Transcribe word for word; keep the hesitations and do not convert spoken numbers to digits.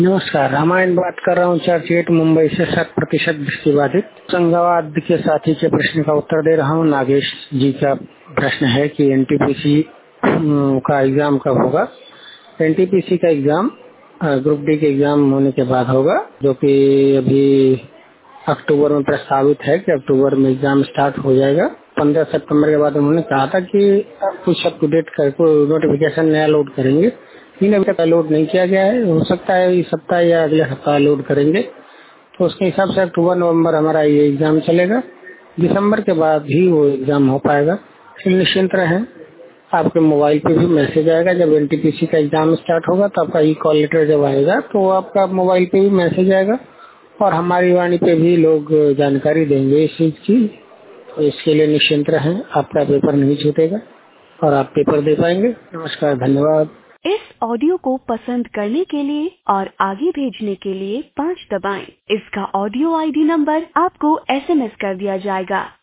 नमस्कार, रामायण बात कर रहा हूँ। चर्चगेट मुंबई से शत प्रतिशत दृष्टिबाधित संगवाद के साथी के प्रश्न का उत्तर दे रहा हूँ। नागेश जी का प्रश्न है कि एनटीपीसी का एग्जाम कब होगा। एनटीपीसी का एग्जाम ग्रुप डी के एग्जाम होने के बाद होगा, जो कि अभी अक्टूबर में प्रस्तावित है कि अक्टूबर में एग्जाम स्टार्ट हो जाएगा। पंद्रह सितंबर के बाद उन्होंने कहा था कि कुछ अप टू डेट करके नोटिफिकेशन नया लोड करेंगे। तीन अभी तक लोड नहीं किया गया है, हो सकता है इस सप्ताह या अगले सप्ताह लोड करेंगे। तो उसके हिसाब से अक्टूबर नवंबर हमारा ये एग्जाम चलेगा। दिसंबर के बाद ही वो एग्जाम हो पाएगा। फिर निश्चिंत रहें, आपके मोबाइल पे भी मैसेज आएगा। जब एनटीपीसी का एग्जाम स्टार्ट होगा तो आपका ई कॉल लेटर जब आएगा तो आपका मोबाइल पे भी मैसेज आएगा और हमारी वाणी पे भी लोग जानकारी देंगे इस चीज की। तो इसके लिए निश्चिंत रहें, आपका पेपर नहीं छूटेगा और आप पेपर दे पाएंगे। नमस्कार, धन्यवाद। इस ऑडियो को पसंद करने के लिए और आगे भेजने के लिए पाँच दबाएं। इसका ऑडियो आईडी नंबर आपको एसएमएस कर दिया जाएगा।